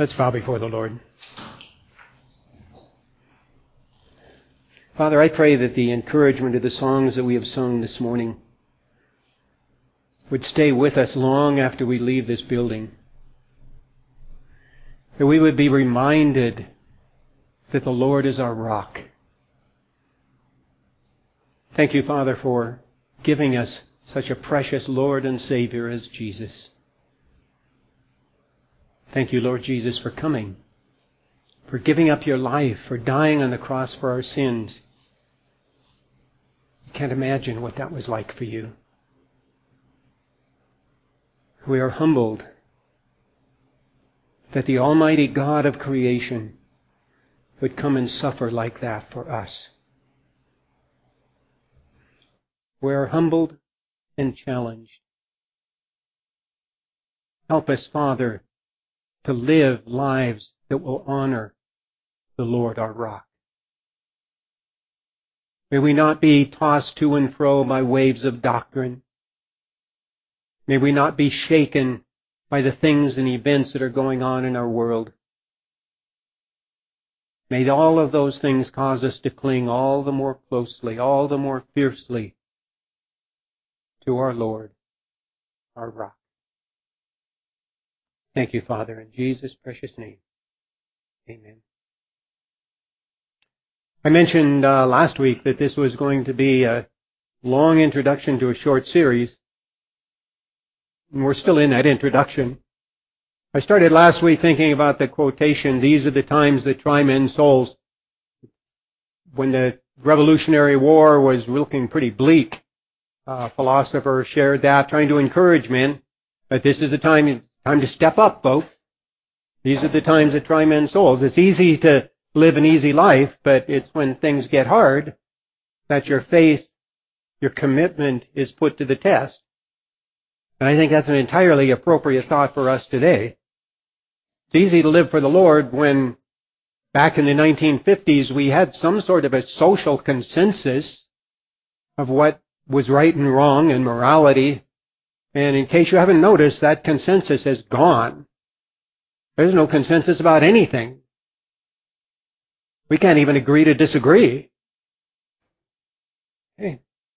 Let's bow before the Lord. Father, I pray that the encouragement of the songs that we have sung this morning would stay with us long after we leave this building. That we would be reminded that the Lord is our rock. Thank you, Father, for giving us such a precious Lord and Savior as Jesus. Thank you, Lord Jesus, for coming, for giving up your life, for dying on the cross for our sins. I can't imagine what that was like for you. We are humbled that the Almighty God of creation would come and suffer like that for us. We are humbled and challenged. Help us, Father, to live lives that will honor the Lord our rock. May we not be tossed to and fro by waves of doctrine. May we not be shaken by the things and events that are going on in our world. May all of those things cause us to cling all the more closely, all the more fiercely to our Lord, our rock. Thank you, Father, in Jesus' precious name. Amen. I mentioned last week that this was going to be a long introduction to a short series. And we're still in that introduction. I started last week thinking about the quotation, "These are the times that try men's souls." When the Revolutionary War was looking pretty bleak, a philosopher shared that, trying to encourage men that this is the time to step up, folks. These are the times that try men's souls. It's easy to live an easy life, but it's when things get hard that your faith, your commitment is put to the test. And I think that's an entirely appropriate thought for us today. It's easy to live for the Lord when back in the 1950s we had some sort of a social consensus of what was right and wrong and morality. And in case you haven't noticed, that consensus has gone. There's no consensus about anything. We can't even agree to disagree. Okay.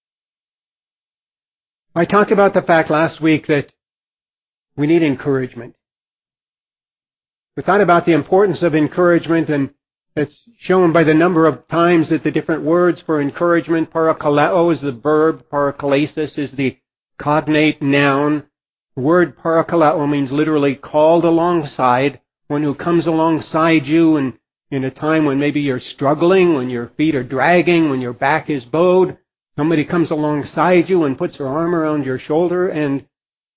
I talked about the fact last week that we need encouragement. We thought about the importance of encouragement, and it's shown by the number of times that the different words for encouragement, parakaleo is the verb, parakalesis is the cognate noun. The word parakaleo means literally called alongside, one who comes alongside you and in a time when maybe you're struggling, when your feet are dragging, when your back is bowed. Somebody comes alongside you and puts their arm around your shoulder and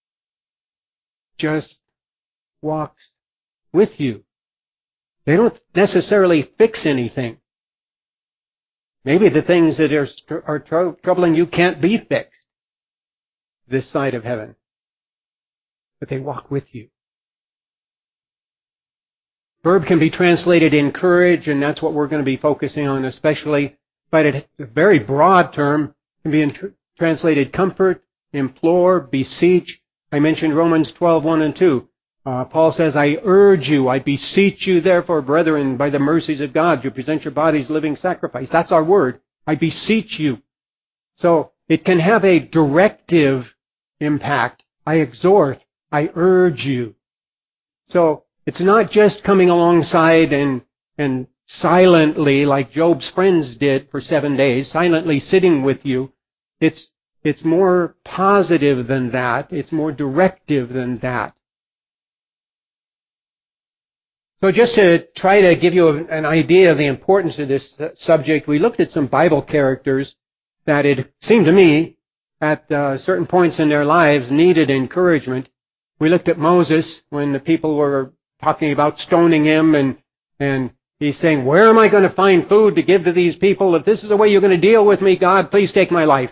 just walks with you. They don't necessarily fix anything. Maybe the things that are troubling you can't be fixed this side of heaven. But they walk with you. Verb can be translated encourage, and that's what we're going to be focusing on especially. But it's a very broad term. It can be translated comfort, implore, beseech. I mentioned Romans 12:1 and 2. Paul says, "I urge you, I beseech you, therefore, brethren, by the mercies of God, you present your bodies living sacrifice." That's our word. I beseech you. So it can have a directive impact. I exhort. I urge you. So it's not just coming alongside and silently, like Job's friends did for 7 days, silently sitting with you. It's more positive than that. It's more directive than that. So just to try to give you an idea of the importance of this subject, we looked at some Bible characters that it seemed to me at certain points in their lives needed encouragement. We looked at Moses when the people were talking about stoning him, and he's saying, "Where am I going to find food to give to these people? If this is the way you're going to deal with me, God, please take my life."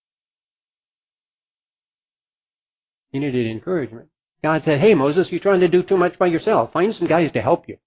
He needed encouragement. God said, "Hey, Moses, you're trying to do too much by yourself. Find some guys to help you."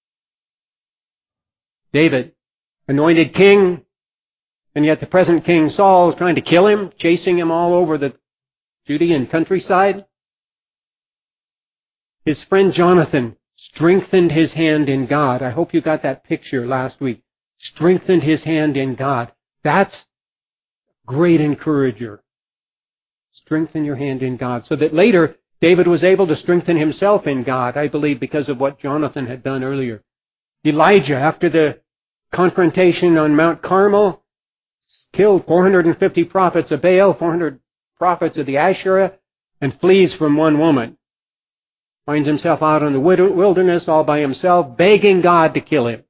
David, anointed king, and yet the present king Saul is trying to kill him, chasing him all over the Judean countryside. His friend Jonathan strengthened his hand in God. I hope you got that picture last week. Strengthened his hand in God. That's great encourager. Strengthen your hand in God. So that later, David was able to strengthen himself in God, I believe, because of what Jonathan had done earlier. Elijah, after the confrontation on Mount Carmel, killed 450 prophets of Baal, 400 prophets of the Asherah, and flees from one woman. Finds himself out in the wilderness all by himself, begging God to kill him.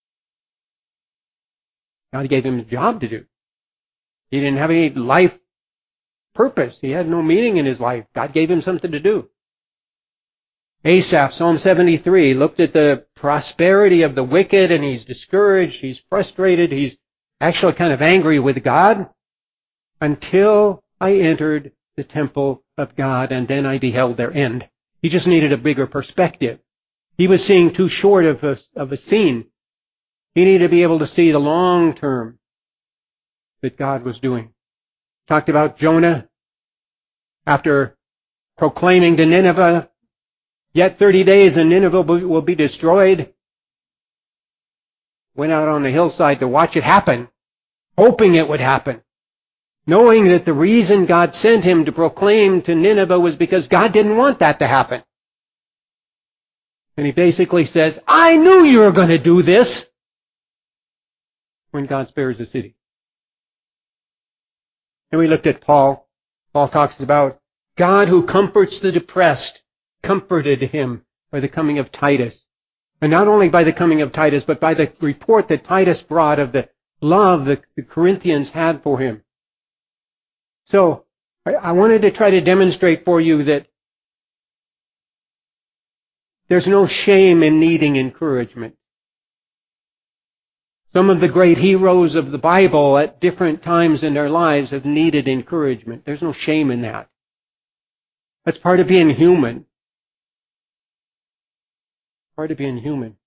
God gave him a job to do. He didn't have any life purpose. He had no meaning in his life. God gave him something to do. Asaph, Psalm 73, looked at the prosperity of the wicked and he's discouraged, he's frustrated, he's actually kind of angry with God. Until I entered the temple of God and then I beheld their end. He just needed a bigger perspective. He was seeing too short of a scene. He needed to be able to see the long term that God was doing. Talked about Jonah after proclaiming to Nineveh, yet 30 days and Nineveh will be destroyed. Went out on the hillside to watch it happen, hoping it would happen, knowing that the reason God sent him to proclaim to Nineveh was because God didn't want that to happen. And he basically says, I knew you were going to do this, when God spares the city. And we looked at Paul. Paul talks about God who comforts the depressed comforted him by the coming of Titus. And not only by the coming of Titus, but by the report that Titus brought of the love that the Corinthians had for him. So, I wanted to try to demonstrate for you that there's no shame in needing encouragement. Some of the great heroes of the Bible at different times in their lives have needed encouragement. There's no shame in that. That's part of being human. Part of being human.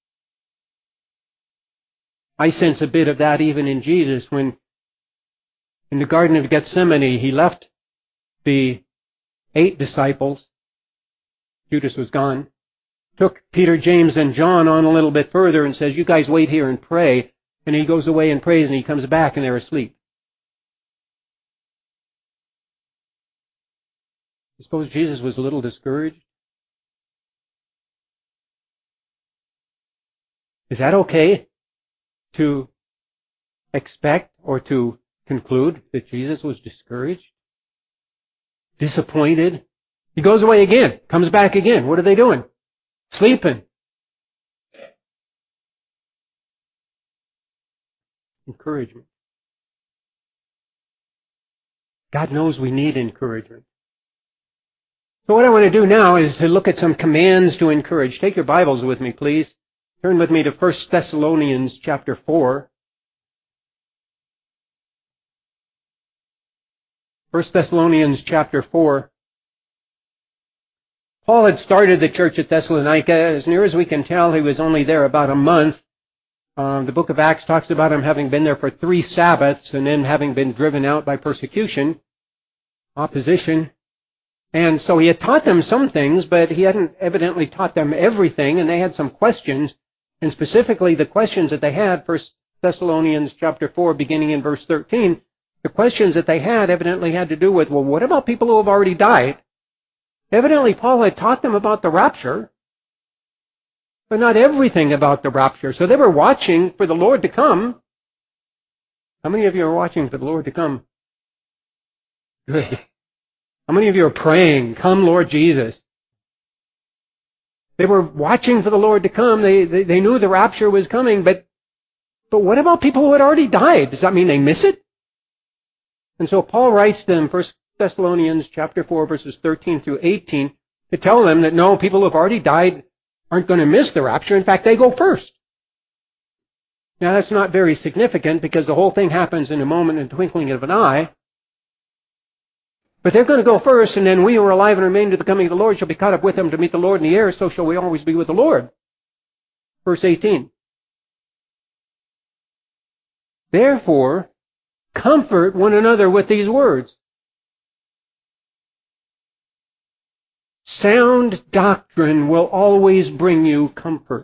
I sense a bit of that even in Jesus when in the Garden of Gethsemane he left the 8 disciples. Judas was gone. Took Peter, James, and John on a little bit further and says, you guys wait here and pray. And he goes away and prays and he comes back and they're asleep. I suppose Jesus was a little discouraged. Is that okay to expect or to conclude that Jesus was discouraged? Disappointed? He goes away again, comes back again. What are they doing? Sleeping. Encouragement. God knows we need encouragement. So what I want to do now is to look at some commands to encourage. Take your Bibles with me, please. Turn with me to 1 Thessalonians chapter 4. 1 Thessalonians chapter 4. Paul had started the church at Thessalonica. As near as we can tell, he was only there about a month. The book of Acts talks about him having been there for 3 Sabbaths and then having been driven out by persecution, opposition. And so he had taught them some things, but he hadn't evidently taught them everything, and they had some questions. And specifically, the questions that they had, 1 Thessalonians chapter 4, beginning in verse 13, the questions that they had evidently had to do with, well, what about people who have already died? Evidently, Paul had taught them about the rapture, but not everything about the rapture. So they were watching for the Lord to come. How many of you are watching for the Lord to come? Good. How many of you are praying, come Lord Jesus? They were watching for the Lord to come. They knew the rapture was coming, but what about people who had already died? Does that mean they miss it? And so Paul writes to them, 1 Thessalonians chapter 4, verses 13 through 18, to tell them that no, people who have already died aren't going to miss the rapture. In fact, they go first. Now, that's not very significant because the whole thing happens in a moment, in a twinkling of an eye. But they're going to go first, and then we who are alive and remain to the coming of the Lord shall be caught up with them to meet the Lord in the air, so shall we always be with the Lord. Verse 18. Therefore, comfort one another with these words. Sound doctrine will always bring you comfort.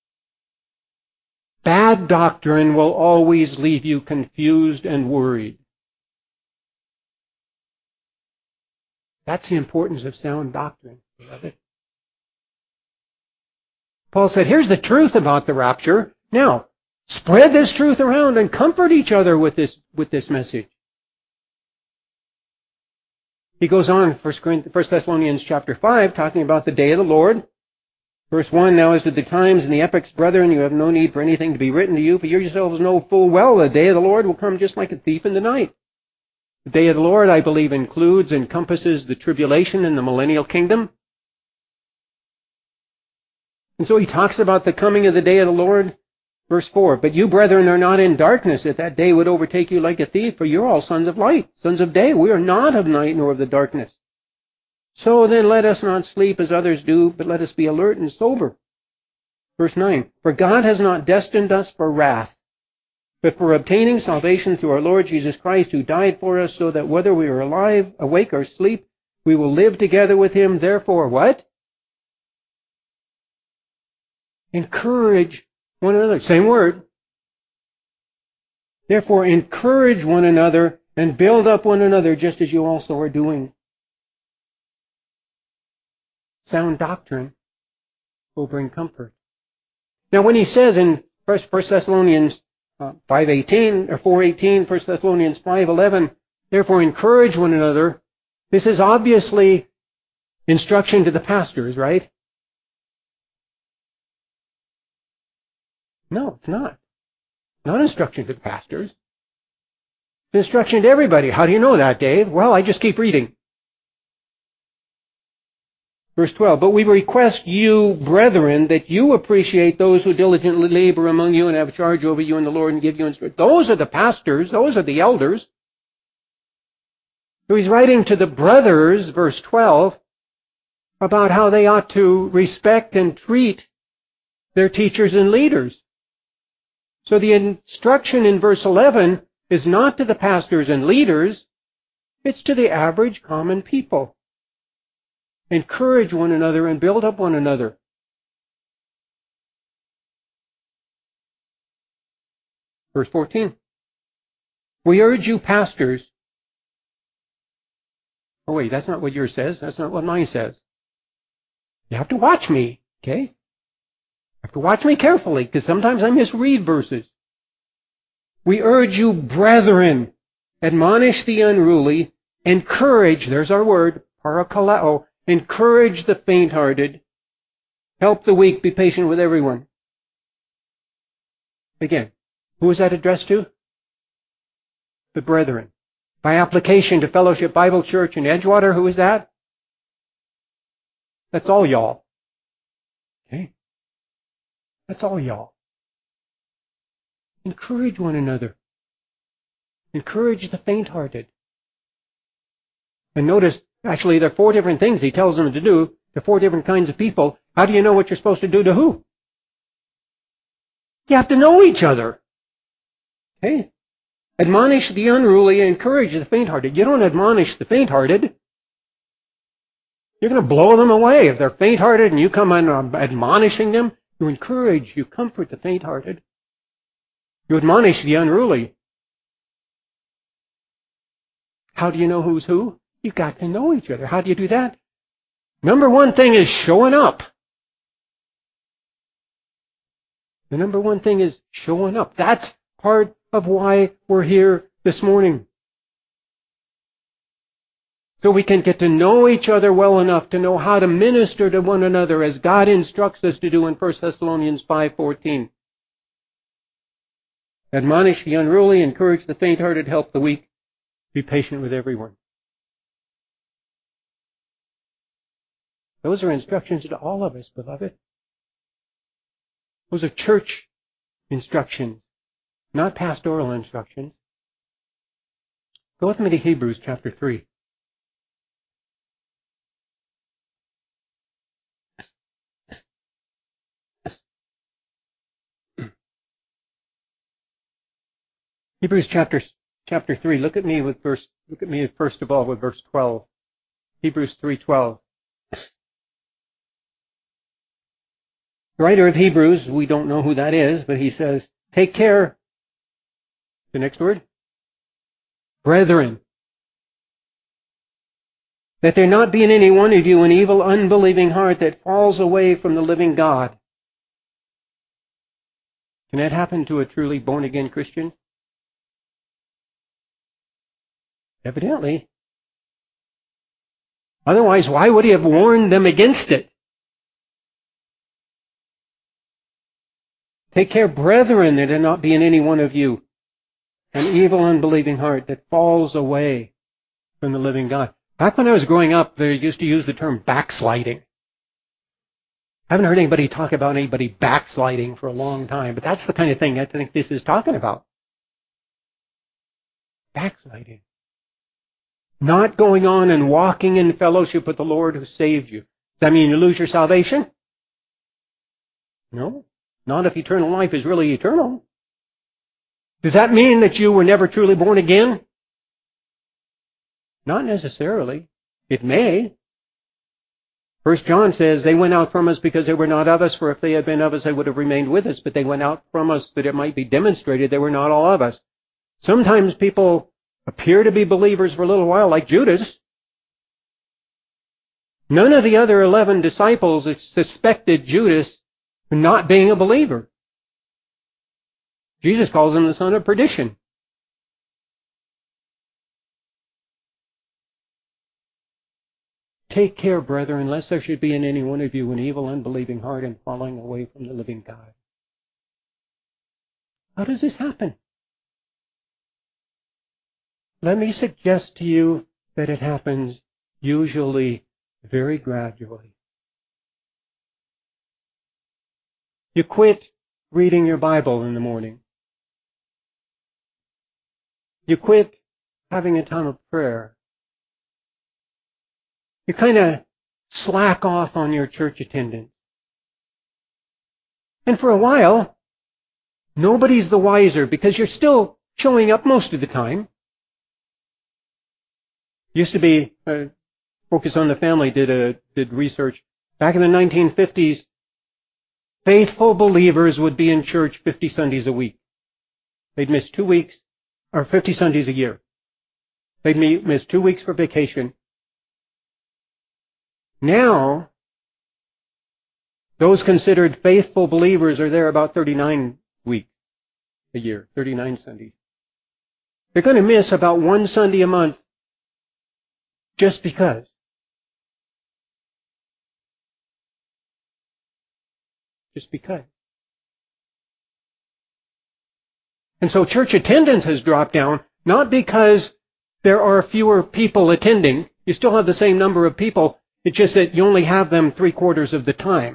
Bad doctrine will always leave you confused and worried. That's the importance of sound doctrine, beloved. Paul said, here's the truth about the rapture. Now, spread this truth around and comfort each other with this message. He goes on, 1 Thessalonians chapter 5, talking about the day of the Lord. Verse 1, now as to the times and the epochs, brethren, you have no need for anything to be written to you, for you yourselves know full well the day of the Lord will come just like a thief in the night. The day of the Lord, I believe, encompasses the tribulation and the millennial kingdom. And so he talks about the coming of the day of the Lord. Verse 4, but you, brethren, are not in darkness, that that day would overtake you like a thief, for you're all sons of light, sons of day. We are not of night nor of the darkness. So then let us not sleep as others do, but let us be alert and sober. Verse 9, for God has not destined us for wrath, but for obtaining salvation through our Lord Jesus Christ, who died for us, so that whether we are alive, awake, or asleep, we will live together with him. Therefore, what? Encourage one another. Same word. Therefore, encourage one another and build up one another, just as you also are doing. Sound doctrine will bring comfort. Now, when he says in 1 Thessalonians 5:18 or 4:18, 1 Thessalonians 5:11, therefore encourage one another, this is obviously instruction to the pastors, right? No, it's not. Not instruction to the pastors. It's instruction to everybody. How do you know that, Dave? Well, I just keep reading. Verse 12, but we request you, brethren, that you appreciate those who diligently labor among you and have charge over you in the Lord and give you instruction. Those are the pastors. Those are the elders. So he's writing to the brothers, verse 12, about how they ought to respect and treat their teachers and leaders. So the instruction in verse 11 is not to the pastors and leaders, it's to the average common people. Encourage one another and build up one another. Verse 14. We urge you, pastors. Oh wait, that's not what yours says. That's not what mine says. You have to watch me, okay? You have to watch me carefully, because sometimes I misread verses. We urge you, brethren, admonish the unruly, encourage, there's our word, parakaleo, encourage the faint-hearted, help the weak, be patient with everyone. Again, who is that addressed to? The brethren. By application to Fellowship Bible Church in Edgewater, who is that? That's all y'all. Okay? That's all y'all. Encourage one another. Encourage the faint-hearted. And notice, actually, there are 4 different things he tells them to do to 4 different kinds of people. How do you know what you're supposed to do to who? You have to know each other. Okay? Admonish the unruly, encourage the faint-hearted. You don't admonish the faint-hearted. You're going to blow them away. If they're faint-hearted and you come on admonishing them, you encourage, you comfort the faint-hearted. You admonish the unruly. How do you know who's who? You've got to know each other. How do you do that? Number 1 thing is showing up. The number 1 thing is showing up. That's part of why we're here this morning. So we can get to know each other well enough to know how to minister to one another as God instructs us to do in 1 Thessalonians 5:14. Admonish the unruly, encourage the faint-hearted, help the weak, be patient with everyone. Those are instructions to all of us, beloved. Those are church instructions, not pastoral instructions. Go with me to Hebrews chapter 3. Hebrews chapter 3. Look at me first of all with verse 12. Hebrews 3:12. The writer of Hebrews, we don't know who that is, but he says, take care. The next word? Brethren. That there not be in any one of you an evil, unbelieving heart that falls away from the living God. Can that happen to a truly born-again Christian? Evidently. Otherwise, why would he have warned them against it? Take care, brethren, that there not be in any one of you an evil, unbelieving heart that falls away from the living God. Back when I was growing up, they used to use the term backsliding. I haven't heard anybody talk about anybody backsliding for a long time, but that's the kind of thing I think this is talking about. Backsliding. Not going on and walking in fellowship with the Lord who saved you. Does that mean you lose your salvation? No. Not if eternal life is really eternal. Does that mean that you were never truly born again? Not necessarily. It may. 1 John says, they went out from us because they were not of us, for if they had been of us, they would have remained with us, but they went out from us that it might be demonstrated they were not all of us. Sometimes people appear to be believers for a little while, like Judas. None of the other 11 disciples suspected Judas of not being a believer. Jesus calls him the son of perdition. Take care, brethren, lest there should be in any one of you an evil, unbelieving heart and falling away from the living God. How does this happen? Let me suggest to you that it happens usually very gradually. You quit reading your Bible in the morning. You quit having a time of prayer. You kind of slack off on your church attendance. And for a while, nobody's the wiser because you're still showing up most of the time. Used to be, Focus on the Family did research. Back in the 1950s, faithful believers would be in church 50 Sundays a week. They'd miss 2 weeks, or 50 Sundays a year. They'd miss 2 weeks for vacation. Now, those considered faithful believers are there about 39 weeks a year, 39 Sundays. They're going to miss about 1 Sunday a month just because. Just because. And so church attendance has dropped down, not because there are fewer people attending. You still have the same number of people. It's just that you only have them 3/4 of the time.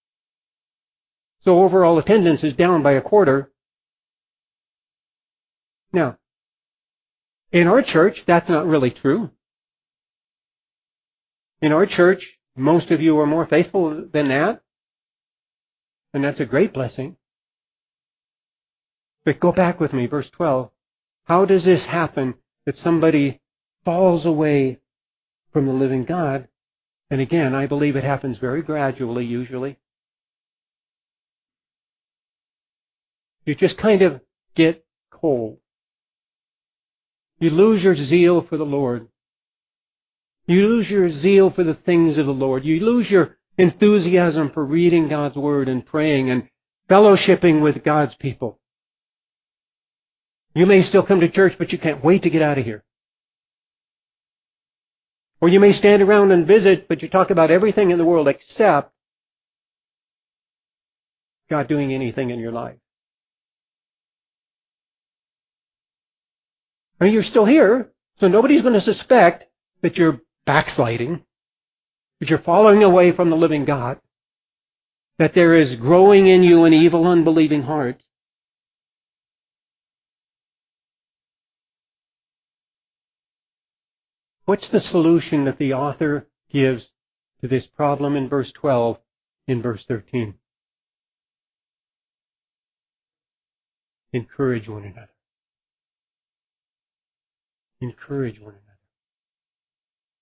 So overall attendance is down by 1/4. Now, in our church, that's not really true. In our church, most of you are more faithful than that. And that's a great blessing. But go back with me, verse 12. How does this happen that somebody falls away from the living God? And again, I believe it happens very gradually, usually. You just kind of get cold. You lose your zeal for the Lord. You lose your zeal for the things of the Lord. You lose your enthusiasm for reading God's Word and praying and fellowshipping with God's people. You may still come to church, but you can't wait to get out of here. Or you may stand around and visit, but you talk about everything in the world except God doing anything in your life. I mean, you're still here, so nobody's going to suspect that you're backsliding, that you're falling away from the living God, that there is growing in you an evil, unbelieving heart. What's the solution that the author gives to this problem in verse 12, in verse 13? Encourage one another. Encourage one another.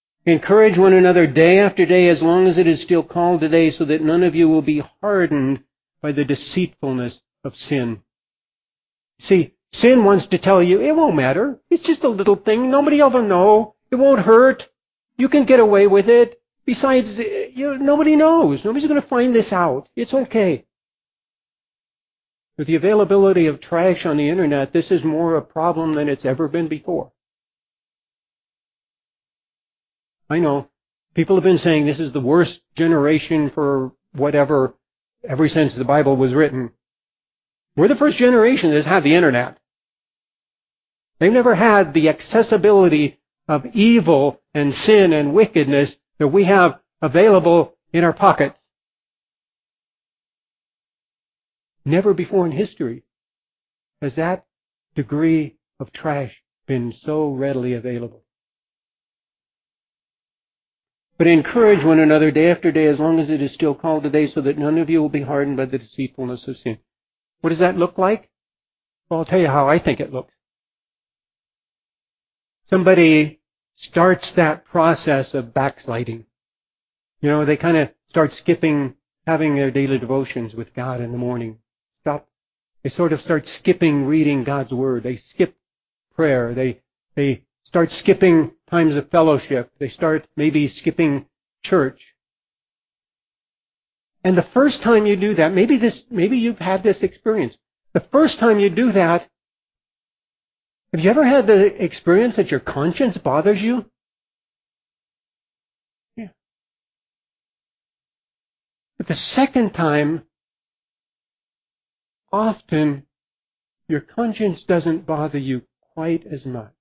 Encourage one another day after day as long as it is still called today, so that none of you will be hardened by the deceitfulness of sin. See, sin wants to tell you, it won't matter. It's just a little thing. Nobody will ever know. It won't hurt. You can get away with it. Besides, nobody knows. Nobody's going to find this out. It's okay. With the availability of trash on the internet, this is more a problem than it's ever been before. I know. People have been saying this is the worst generation for whatever ever since the Bible was written. We're the first generation that's had the internet. They've never had the accessibility of evil and sin and wickedness that we have available in our pockets. Never before in history has that degree of trash been so readily available. But encourage one another day after day as long as it is still called today, so that none of you will be hardened by the deceitfulness of sin. What does that look like? Well, I'll tell you how I think it looks. Somebody starts that process of backsliding. They kind of start skipping having their daily devotions with God in the morning. They sort of start skipping reading God's Word. They skip prayer. They start skipping times of fellowship. They start maybe skipping church. And the first time you do that, maybe you've had this experience. The first time you do that, have you ever had the experience that your conscience bothers you? Yeah. But the second time, often your conscience doesn't bother you quite as much.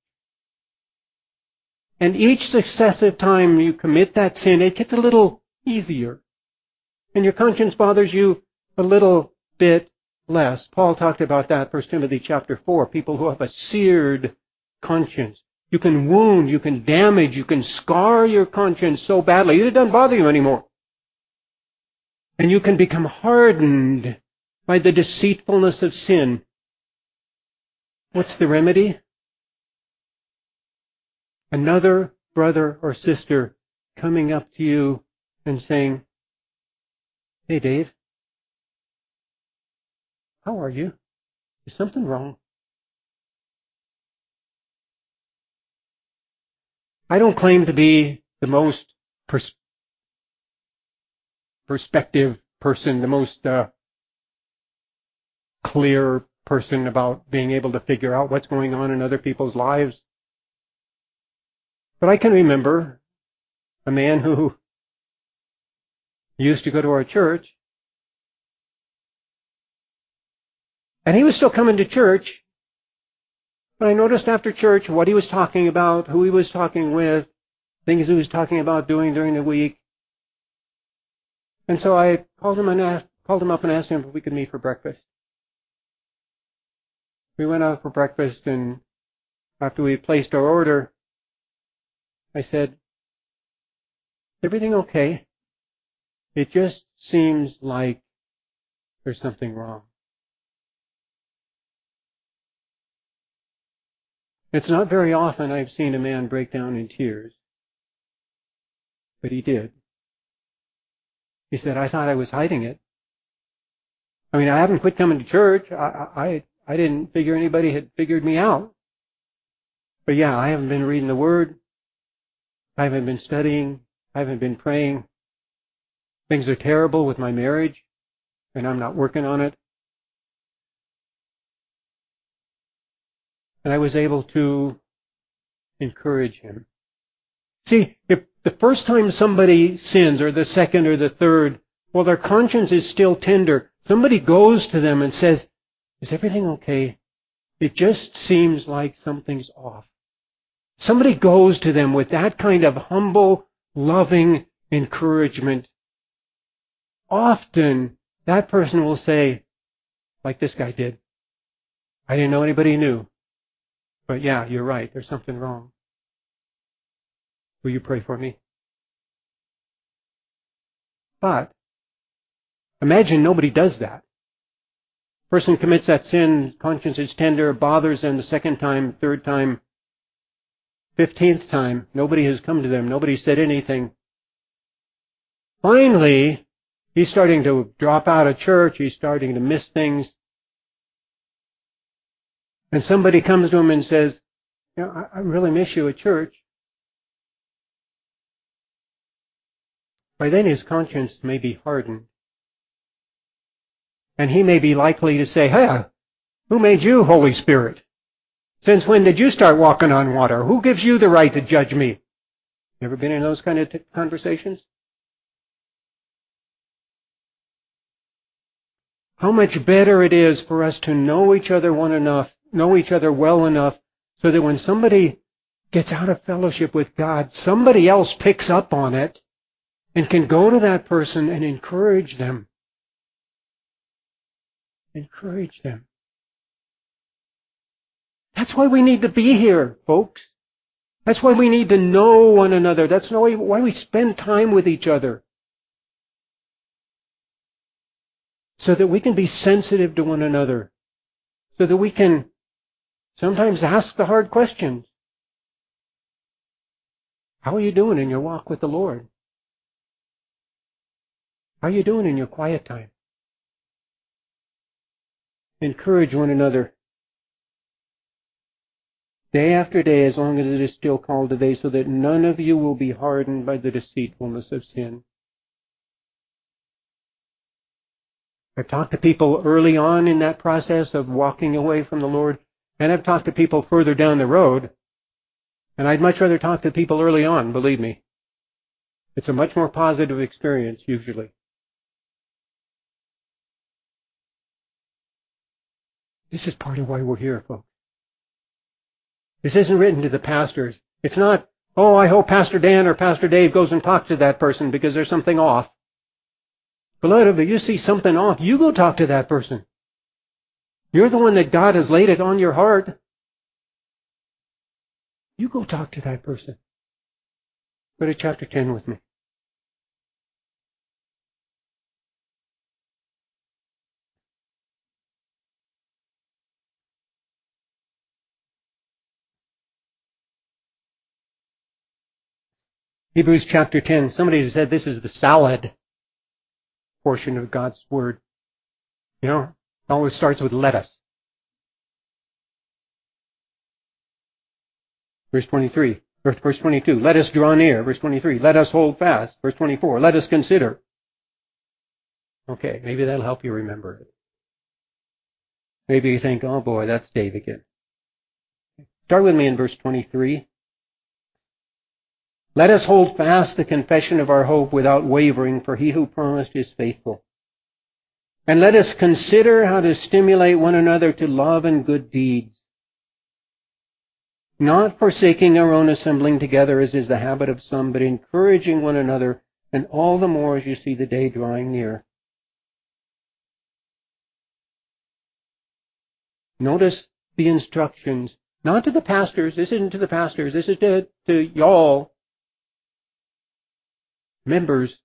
And each successive time you commit that sin, it gets a little easier. And your conscience bothers you a little bit less. Paul talked about that, 1 Timothy chapter 4, people who have a seared conscience. You can wound, you can damage, you can scar your conscience so badly it doesn't bother you anymore. And you can become hardened by the deceitfulness of sin. What's the remedy? Another brother or sister coming up to you and saying, "Hey, Dave, how are you? Is something wrong?" I don't claim to be the most perspective person, the most clear person about being able to figure out what's going on in other people's lives. But I can remember a man who used to go to our church, and he was still coming to church, but I noticed after church what he was talking about, who he was talking with, things he was talking about doing during the week. And so I called him up and asked him if we could meet for breakfast. We went out for breakfast, and after we placed our order, I said, "Everything okay? It just seems like there's something wrong." It's not very often I've seen a man break down in tears, but he did. He said, "I thought I was hiding it. I mean, I haven't quit coming to church. I didn't figure anybody had figured me out. But yeah, I haven't been reading the Word. I haven't been studying. I haven't been praying. Things are terrible with my marriage, and I'm not working on it." And I was able to encourage him. See, if the first time somebody sins, or the second or the third, while their conscience is still tender, somebody goes to them and says, "Is everything okay? It just seems like something's off." Somebody goes to them with that kind of humble, loving encouragement. Often, that person will say, like this guy did, "I didn't know anybody knew. But yeah, you're right. There's something wrong. Will you pray for me?" But imagine nobody does that. Person commits that sin, conscience is tender, bothers them the second time, third time, 15th time. Nobody has come to them. Nobody said anything. Finally, He's starting to drop out of church. He's starting to miss things. And somebody comes to him and says, I really miss you at church. By then his conscience may be hardened. And he may be likely to say, hey, who made you, Holy Spirit? Since when did you start walking on water? Who gives you the right to judge me? Ever been in those kind of conversations? How much better it is for us to know each other well enough, so that when somebody gets out of fellowship with God, somebody else picks up on it and can go to that person and encourage them. Encourage them. That's why we need to be here, folks. That's why we need to know one another. That's why we spend time with each other. So that we can be sensitive to one another. So that we can sometimes ask the hard questions. How are you doing in your walk with the Lord? How are you doing in your quiet time? Encourage one another. Day after day, as long as it is still called today, so that none of you will be hardened by the deceitfulness of sin. I've talked to people early on in that process of walking away from the Lord, and I've talked to people further down the road, and I'd much rather talk to people early on, believe me. It's a much more positive experience, usually. This is part of why we're here, folks. This isn't written to the pastors. It's not, I hope Pastor Dan or Pastor Dave goes and talks to that person because there's something off. Beloved, if you see something off, you go talk to that person. You're the one that God has laid it on your heart. You go talk to that person. Go to chapter 10 with me. Hebrews chapter 10. Somebody said this is the salad portion of God's Word. You know, it always starts with lettuce. Verse 23. Verse 22. Let us draw near. Verse 23. Let us hold fast. Verse 24. Let us consider. Okay, maybe that'll help you remember it. Maybe you think, oh boy, that's Dave again. Start with me in verse 23. Let us hold fast the confession of our hope without wavering, for he who promised is faithful. And let us consider how to stimulate one another to love and good deeds, not forsaking our own assembling together as is the habit of some, but encouraging one another, and all the more as you see the day drawing near. Notice the instructions, not to the pastors. This isn't to the pastors. This is to y'all, members.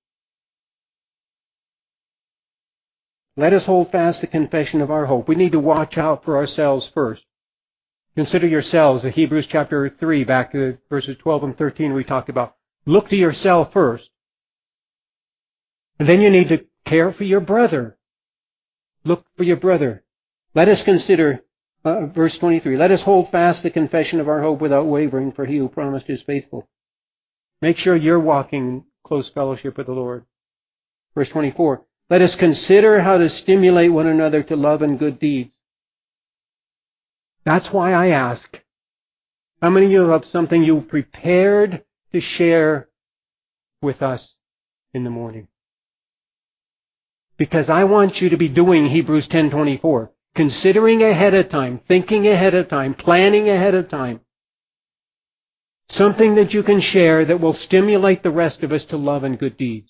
Let us hold fast the confession of our hope. We need to watch out for ourselves first. Consider yourselves. Hebrews chapter 3, back to verses 12 and 13 we talked about. Look to yourself first. And then you need to care for your brother. Look for your brother. Let us consider, verse 23, let us hold fast the confession of our hope without wavering, for he who promised is faithful. Make sure you're walking in close fellowship with the Lord. Verse 24, let us consider how to stimulate one another to love and good deeds. That's why I ask, how many of you have something you prepared to share with us in the morning? Because I want you to be doing Hebrews 10:24. Considering ahead of time, thinking ahead of time, planning ahead of time. Something that you can share that will stimulate the rest of us to love and good deeds.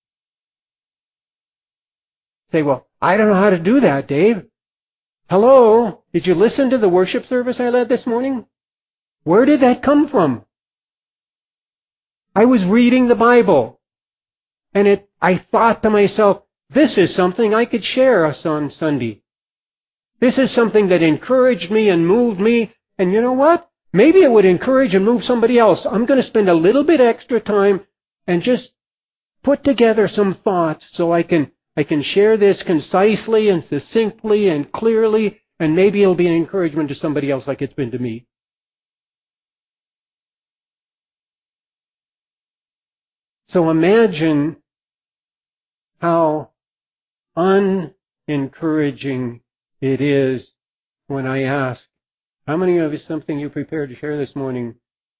Say, well, I don't know how to do that, Dave. Hello? Did you listen to the worship service I led this morning? Where did that come from? I was reading the Bible. And I thought to myself, this is something I could share us on Sunday. This is something that encouraged me and moved me. And you know what? Maybe it would encourage and move somebody else. I'm going to spend a little bit extra time and just put together some thoughts so I can share this concisely and succinctly and clearly, and maybe it'll be an encouragement to somebody else like it's been to me. So imagine how unencouraging it is when I ask, how many of you something you prepared to share this morning?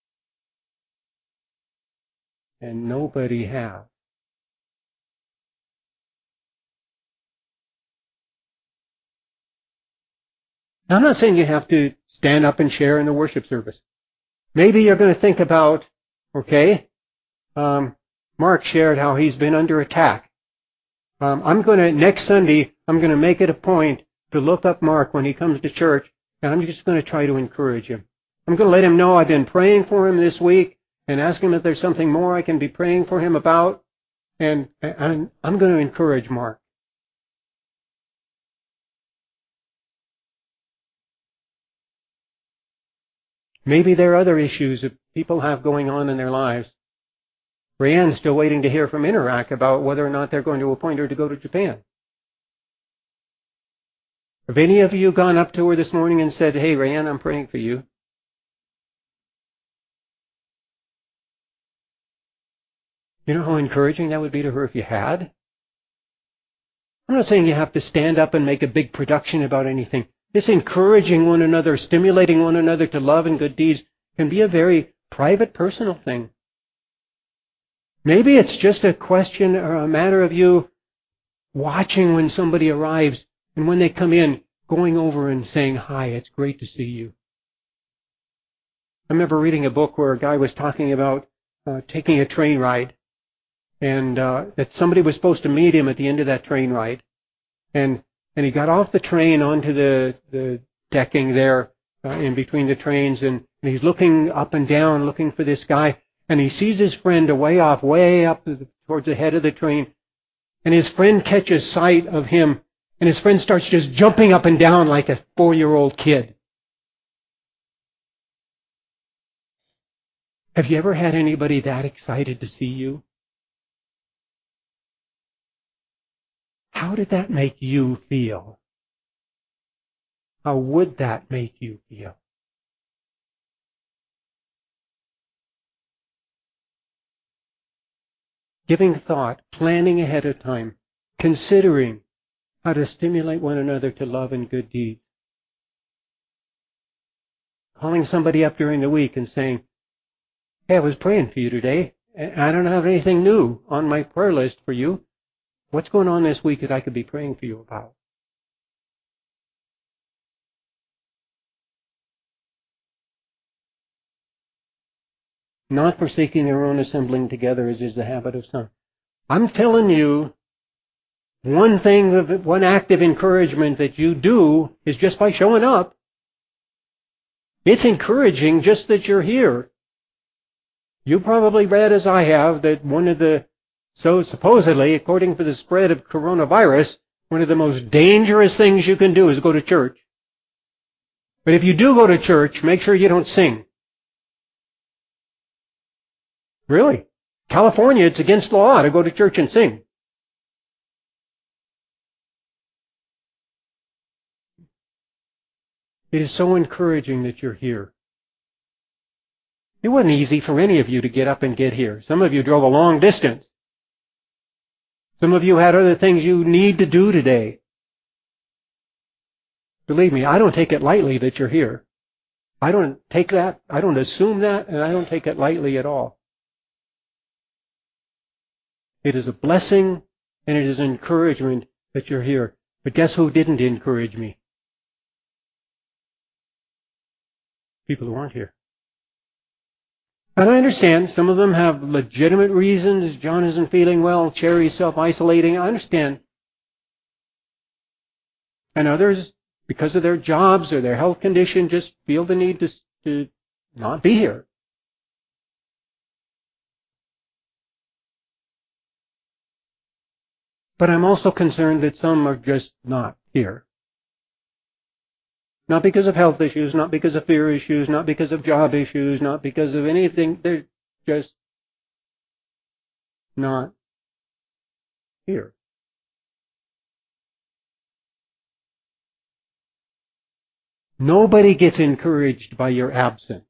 And nobody have. Now, I'm not saying you have to stand up and share in the worship service. Maybe you're going to think about, okay, Mark shared how he's been under attack. Next Sunday, I'm going to make it a point to look up Mark when he comes to church, and I'm just going to try to encourage him. I'm going to let him know I've been praying for him this week and ask him if there's something more I can be praying for him about, and I'm going to encourage Mark. Maybe there are other issues that people have going on in their lives. Rayanne's still waiting to hear from Interac about whether or not they're going to appoint her to go to Japan. Have any of you gone up to her this morning and said, hey, Rayanne, I'm praying for you? You know how encouraging that would be to her if you had? I'm not saying you have to stand up and make a big production about anything. This encouraging one another, stimulating one another to love and good deeds can be a very private, personal thing. Maybe it's just a question or a matter of you watching when somebody arrives and when they come in, going over and saying, hi, it's great to see you. I remember reading a book where a guy was talking about taking a train ride, and that somebody was supposed to meet him at the end of that train ride. And he got off the train onto the decking there in between the trains, and he's looking up and down, looking for this guy, and he sees his friend way up towards the head of the train, and his friend catches sight of him, and his friend starts just jumping up and down like a 4-year-old kid. Have you ever had anybody that excited to see you? How did that make you feel? How would that make you feel? Giving thought, planning ahead of time, considering how to stimulate one another to love and good deeds. Calling somebody up during the week and saying, hey, I was praying for you today, and I don't have anything new on my prayer list for you. What's going on this week that I could be praying for you about? Not forsaking their own assembling together, as is the habit of some. I'm telling you, one act of encouragement that you do is just by showing up. It's encouraging just that you're here. You probably read, as I have, that supposedly, according to the spread of coronavirus, one of the most dangerous things you can do is go to church. But if you do go to church, make sure you don't sing. Really? California, it's against the law to go to church and sing. It is so encouraging that you're here. It wasn't easy for any of you to get up and get here. Some of you drove a long distance. Some of you had other things you need to do today. Believe me, I don't take it lightly that you're here. I don't assume that, and I don't take it lightly at all. It is a blessing and it is an encouragement that you're here. But guess who didn't encourage me? People who aren't here. And I understand some of them have legitimate reasons. John isn't feeling well. Cherry's self-isolating. I understand. And others, because of their jobs or their health condition, just feel the need to not be here. But I'm also concerned that some are just not here. Not because of health issues, not because of fear issues, not because of job issues, not because of anything. They're just not here. Nobody gets encouraged by your absence.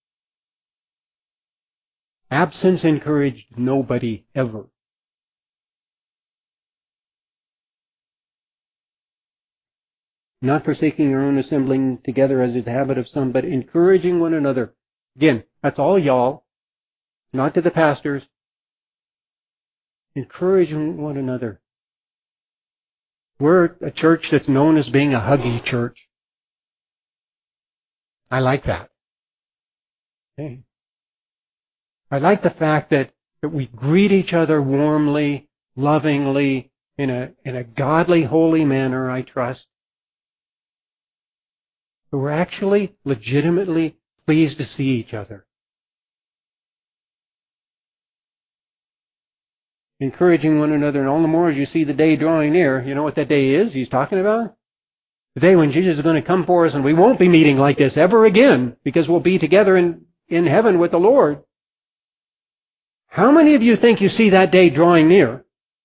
Absence encouraged nobody ever. Not forsaking your own assembling together as is the habit of some, but encouraging one another. Again, that's all y'all, not to the pastors. Encouraging one another. We're a church that's known as being a huggy church. I like that. Okay. I like the fact that we greet each other warmly, lovingly, in a godly, holy manner, I trust. But we're actually legitimately pleased to see each other. Encouraging one another, and all the more as you see the day drawing near. You know what that day is he's talking about? The day when Jesus is going to come for us, and we won't be meeting like this ever again, because we'll be together in heaven with the Lord. How many of you think you see that day drawing near?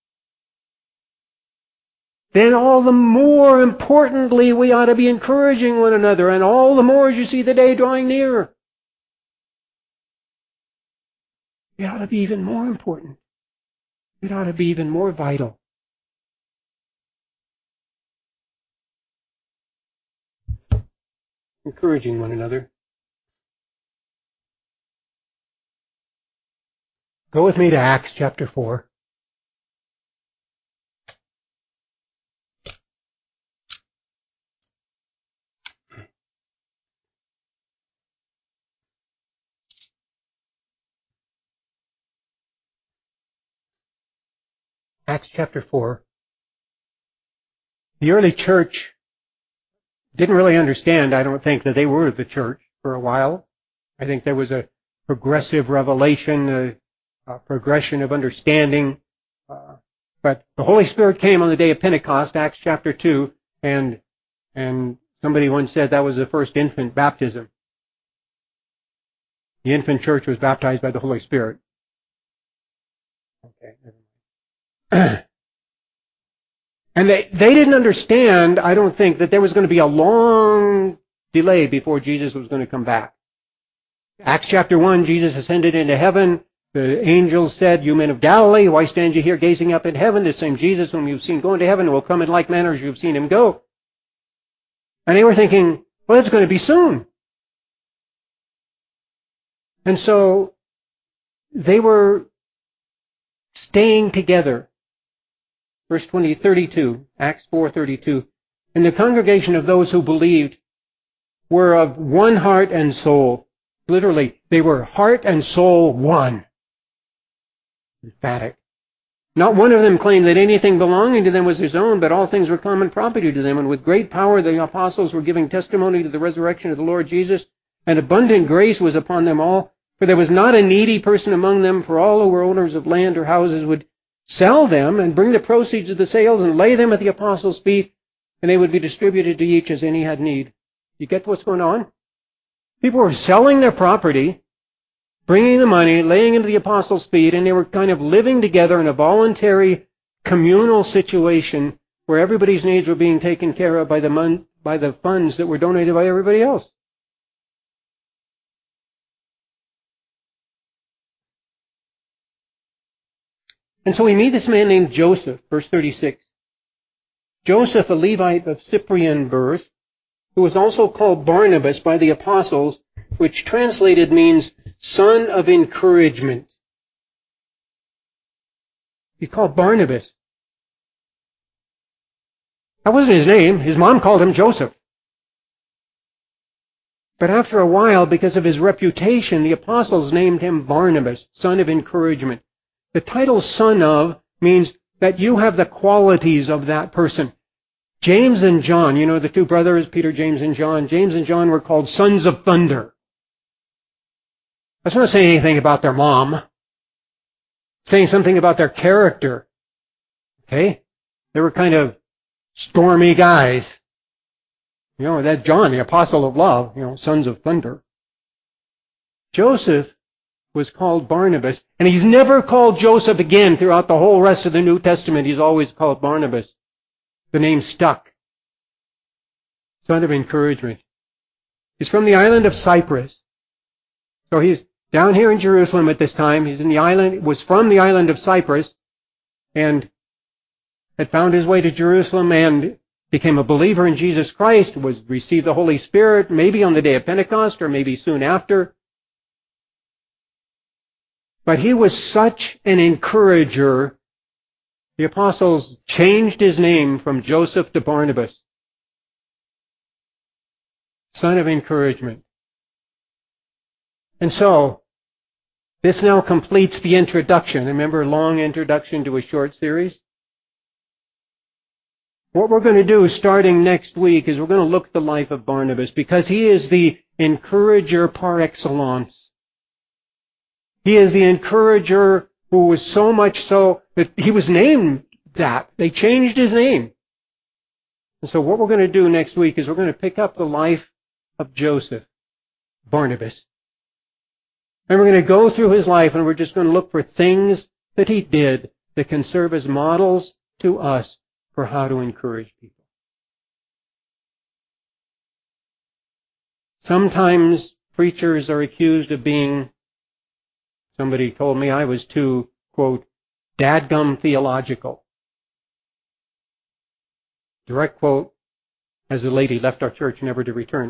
Then all the more importantly, we ought to be encouraging one another, and all the more as you see the day drawing near. It ought to be even more important. It ought to be even more vital. Encouraging one another. Go with me to Acts chapter 4. Acts chapter 4. The early church didn't really understand, I don't think, that they were the church for a while. I think there was a progressive revelation, a progression of understanding. But the Holy Spirit came on the day of Pentecost, Acts chapter 2, and somebody once said that was the first infant baptism. The infant church was baptized by the Holy Spirit. Okay. And they didn't understand, I don't think, that there was going to be a long delay before Jesus was going to come back. Acts chapter 1, Jesus ascended into heaven. The angels said, "You men of Galilee, why stand you here gazing up in heaven? This same Jesus whom you've seen go into heaven will come in like manner as you've seen him go." And they were thinking, well, it's going to be soon. And so they were staying together. Verse 32, Acts 4:32. And the congregation of those who believed were of one heart and soul. Literally, they were heart and soul one. Emphatic. Not one of them claimed that anything belonging to them was his own, but all things were common property to them. And with great power the apostles were giving testimony to the resurrection of the Lord Jesus, and abundant grace was upon them all. For there was not a needy person among them, for all who were owners of land or houses would sell them and bring the proceeds of the sales and lay them at the apostles' feet, and they would be distributed to each as any had need. You get what's going on? People were selling their property, bringing the money, laying it at the apostles' feet, and they were kind of living together in a voluntary communal situation where everybody's needs were being taken care of by the funds that were donated by everybody else. And so we meet this man named Joseph, verse 36. Joseph, a Levite of Cyprian birth, who was also called Barnabas by the apostles, which translated means son of encouragement. He's called Barnabas. That wasn't his name. His mom called him Joseph. But after a while, because of his reputation, the apostles named him Barnabas, son of encouragement. The title son of means that you have the qualities of that person. James and John, you know the two brothers, Peter, James, and John. James and John were called sons of thunder. That's not saying anything about their mom. It's saying something about their character. Okay? They were kind of stormy guys. You know, that John, the apostle of love, sons of thunder. Joseph was called Barnabas, and he's never called Joseph again throughout the whole rest of the New Testament. He's always called Barnabas. The name stuck. Son of encouragement. He's from the island of Cyprus. So he's down here in Jerusalem at this time. He's in the island, was from the island of Cyprus, and had found his way to Jerusalem and became a believer in Jesus Christ, received the Holy Spirit, maybe on the day of Pentecost or maybe soon after. But he was such an encourager, the apostles changed his name from Joseph to Barnabas. Son of encouragement. And so, this now completes the introduction. Remember, a long introduction to a short series? What we're going to do starting next week is we're going to look at the life of Barnabas because he is the encourager par excellence. He is the encourager who was so much so that he was named that. They changed his name. And so what we're going to do next week is we're going to pick up the life of Joseph, Barnabas. And we're going to go through his life and we're just going to look for things that he did that can serve as models to us for how to encourage people. Sometimes preachers are accused of being, somebody told me I was too, quote, dadgum theological. Direct quote, as the lady left our church never to return.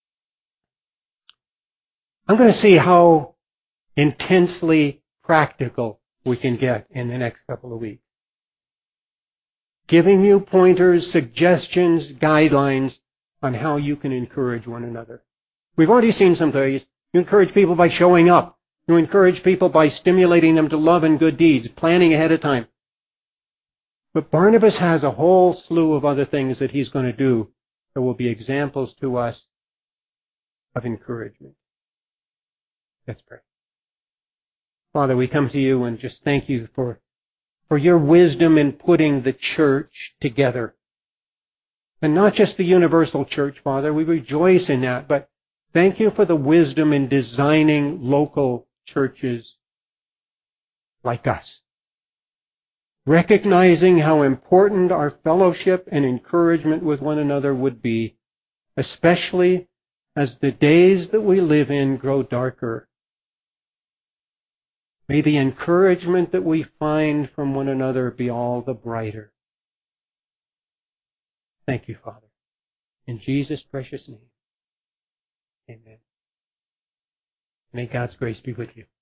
I'm going to see how intensely practical we can get in the next couple of weeks. Giving you pointers, suggestions, guidelines on how you can encourage one another. We've already seen some ways. You encourage people by showing up. You encourage people by stimulating them to love and good deeds, planning ahead of time. But Barnabas has a whole slew of other things that he's going to do that will be examples to us of encouragement. Let's pray. Father, we come to you and just thank you for your wisdom in putting the church together. And not just the universal church, Father. We rejoice in that. But thank you for the wisdom in designing local churches like us. Recognizing how important our fellowship and encouragement with one another would be, especially as the days that we live in grow darker. May the encouragement that we find from one another be all the brighter. Thank you, Father. In Jesus' precious name. Amen. May God's grace be with you.